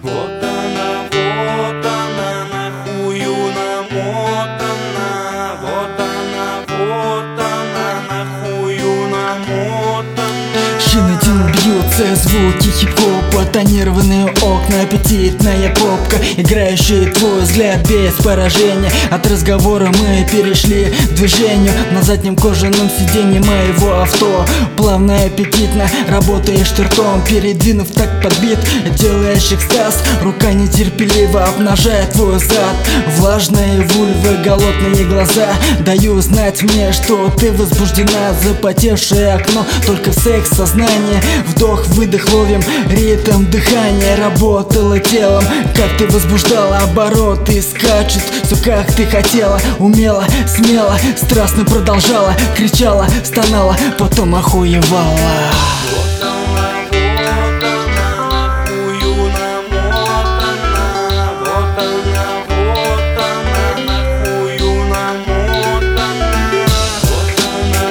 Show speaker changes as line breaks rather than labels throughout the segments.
Вот она, нахую намотана. Вот она, нахую намотана.
Шины дин бьются, звуки хип-хопа, тонированные окна, аппетитная попка, играющий твой взгляд без поражения. От разговора мы перешли к движению. На заднем кожаном сиденье моего авто плавно и аппетитно работаешь ты ртом, передвинув так под бит, делаешь экстаз. Рука нетерпеливо обнажает твой зад. Влажные вульвы, голодные глаза даю знать мне, что ты возбуждена. Запотевшее окно, только секс, сознание. Вдох-выдох, ловим ритм дыхания. Работала телом, как ты возбуждала. Обороты скачут, все как ты хотела. Умела, смело, страстно продолжала. Кричала, стонала, потом охуевала.
Вот она, нахую намотана. Вот она, нахую намотана. Вот она,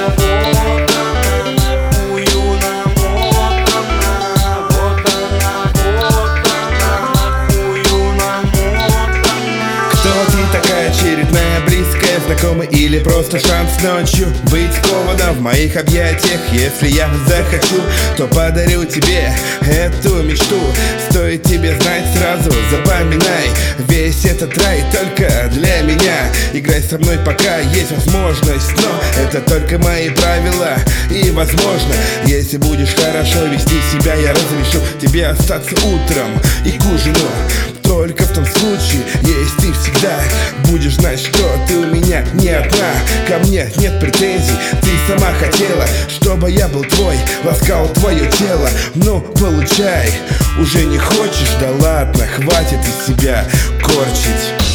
нахую намотана. Вот она, нахую намотана.
Кто ты такая, очередная близкая знакомая или просто шанс ночью быть кована в моих объятиях? Если я захочу, то подарю тебе эту мечту. Стоит тебе знать, сразу запоминай, весь этот рай только для меня. Играй со мной, пока есть возможность, но это только мои правила. И возможно, если будешь хорошо вести себя, я разрешу тебе остаться утром и к ужину. Только в том случае, если ты всегда будешь знать, что ты у меня не одна. Ко мне нет претензий, ты сама хотела, чтобы я был твой, ласкал твое тело. Ну, получай, уже не хочешь, да ладно, хватит из себя корчить.